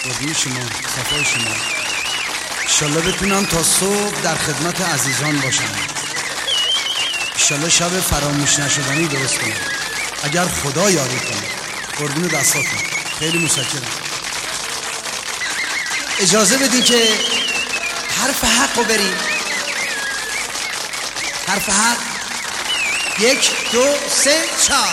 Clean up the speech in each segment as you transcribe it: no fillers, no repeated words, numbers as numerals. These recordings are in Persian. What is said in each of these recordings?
قربون شما، صفای شما. انشالله بتونم تا صبح در خدمت عزیزان باشم. انشالله شب فراموش نشدنی درست کنم اگر خدا یاری کنه. قربون دستاتون، خیلی متشکرم. اجازه بدین که حرف حق رو بریم. حرف حق 1 2 3 4.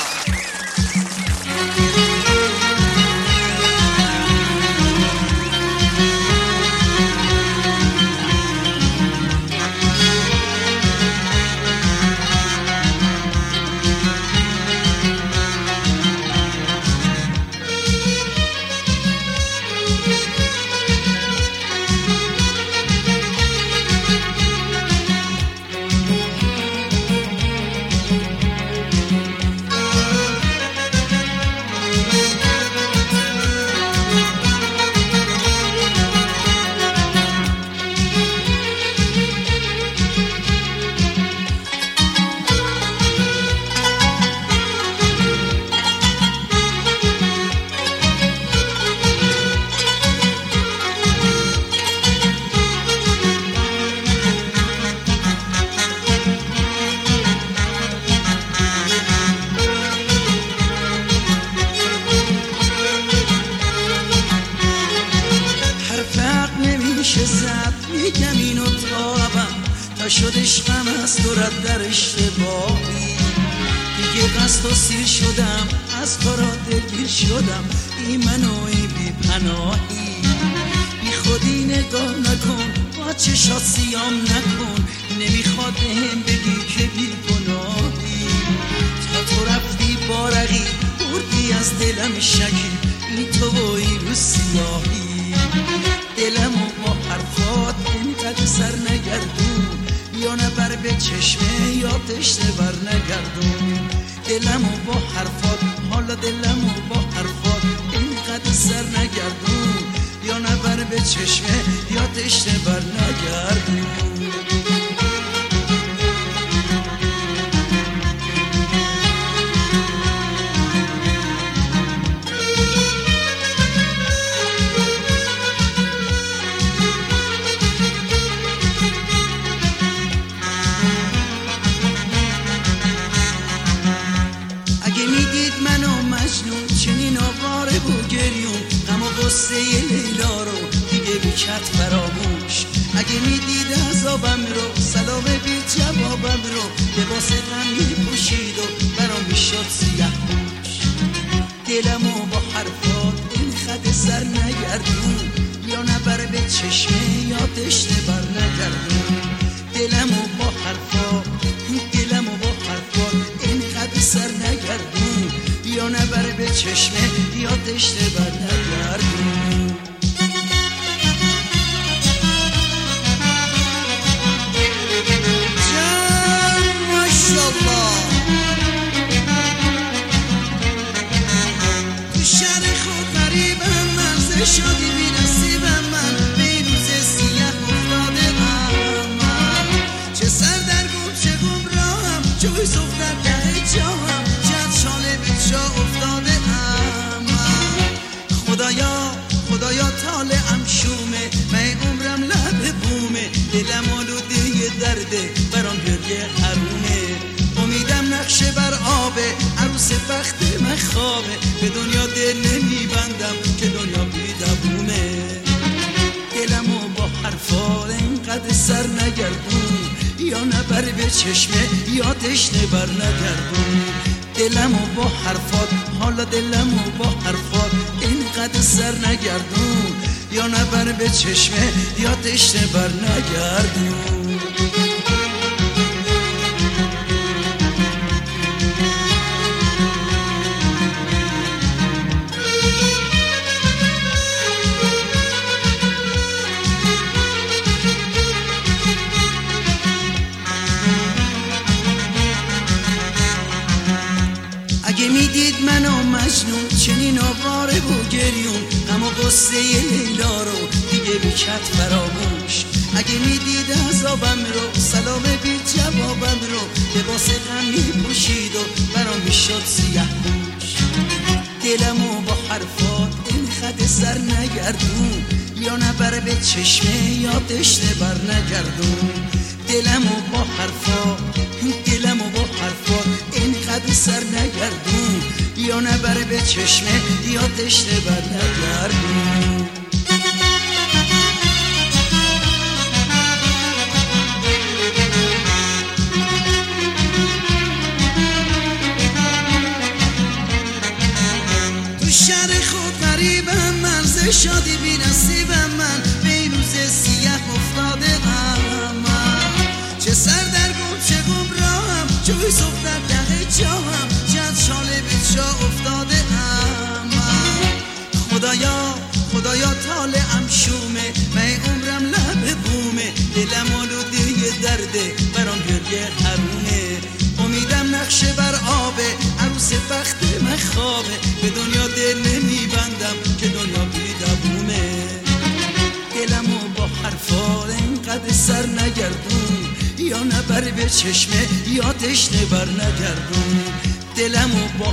میگم اینو تابم تا شد عشقم از تو رد در اشتباهی دیگه قصد و سیر شدم از کارا دلگیر شدم این منوی بی پناهی بی خودی نگاه نکن با چشات سیام نکن نمیخواد بهم بگی که بی گناهی تا تو رفتی بارقی بردی از دلم شکی این تو بایی رو سیاهی دلمو با حرفات اینقدر سر نگردون یا نبر به چشمه یا تشنه بر نگردون دلمو با حرفات حالا دلمو با حرفات اینقدر سر نگردون یا نبر به چشمه یا تشنه بر نگردون چنین آواره و گریون غم و غصه لیلا رو دیگه بکرد فراموش اگه میدید عذابم رو سلام بی جوابم رو لباس غم میپوشید و برام میشد سیاه پوش دلمو با حرفات این خط سر نگردون یا نبر به چشمه یا تشنه بر نگردون دلمو با حرفات این خط سر نگردون یا نبر به چشمه یا تشنه بر نگردون جان ماشالله تو شهر خود غریبم مرز شادی بی نصیبم من به این روز سیاه افتاده من چه سردرگم چه گمراهم جوی صف در ته جاهم شاله به جا افتاده ام خدایا طالعم شومه من عمرم لب بومه دلم آلوده درده برام گریه حرومه امیدم نقشه بر آبه عروس بخت من خوابه به دنیا دل نمیبندم که دنیا بی دوومه دلمو با حرفات اینقدر سر نگردون یا نبر به چشمه یا تشنه بر نگردون دلمو با حرفات حالا دلمو با حرفات اینقدر سر نگردون یا نبر به چشمه یا تشنه بر نگردون اگه میدید منو مجنون چنین آواره و گریون غم و غصه لیلا رو دیگه بکرد فراموش اگه میدید عذابم رو سلام بی جوابم رو لباس غم میپوشید و برام میشد سیاه پوش دلمو با حرفات این اینقدر سر نگردون یا نبر به چشمه یا تشنه بر نگردون دلمو با حرفا اینقدر سر نگردون یا نبر به چشمه یا تشنه بر نگردون غریبم مرز شادی بی نصیبم من به این روز سیاه افتاده من چه سر در گم چه گمراهم چه بی صبح در دقه جاهم چه از شاله به جا افتاده من خدایا طالعم شومه من عمرم لب بومه دلم آلوده درده برام گریه حرومه امیدم نقشه بر آبه عروس بخت من خوابه به دنیا دل نمیبندم که دنیا بیدبومه دلمو با حرفا اینقدر سر نگردون یا نبر به چشمه یا تشنه بر نگردون دلمو با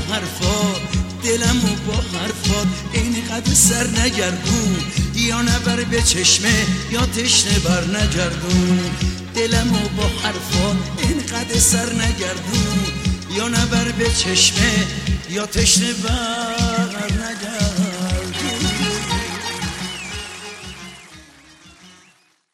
حرفات اینقدر سر نگردون یا نبر به چشمه یا تشنه بر نگردون دلمو با حرفات اینقدر سر نگردون یا نبر به چشمه یا تشنه بر نگردون